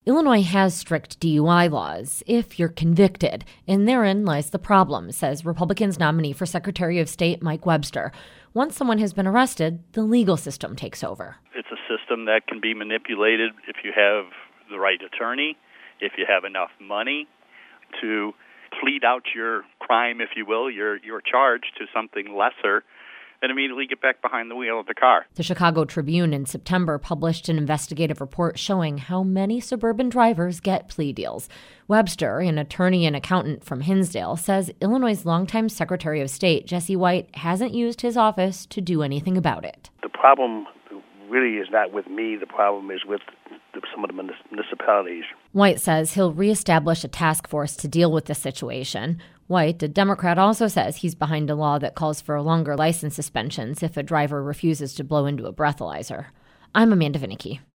Illinois has strict DUI laws if you're convicted, and therein lies the problem, says Republicans nominee for Secretary of State Mike Webster. Once someone has been arrested, the legal system takes over. It's a system that can be manipulated if you have the right attorney, if you have enough money to plead out your crime, if you will, your charge to something lesser, and immediately get back behind the wheel of the car. The Chicago Tribune in September published an investigative report showing how many suburban drivers get plea deals. Webster, an attorney and accountant from Hinsdale, says Illinois' longtime Secretary of State, Jesse White, hasn't used his office to do anything about it. The problem really is not with me. The problem is with some of the municipalities. White says he'll reestablish a task force to deal with the situation. White, a Democrat, also says he's behind a law that calls for longer license suspensions if a driver refuses to blow into a breathalyzer. I'm Amanda Vinicky.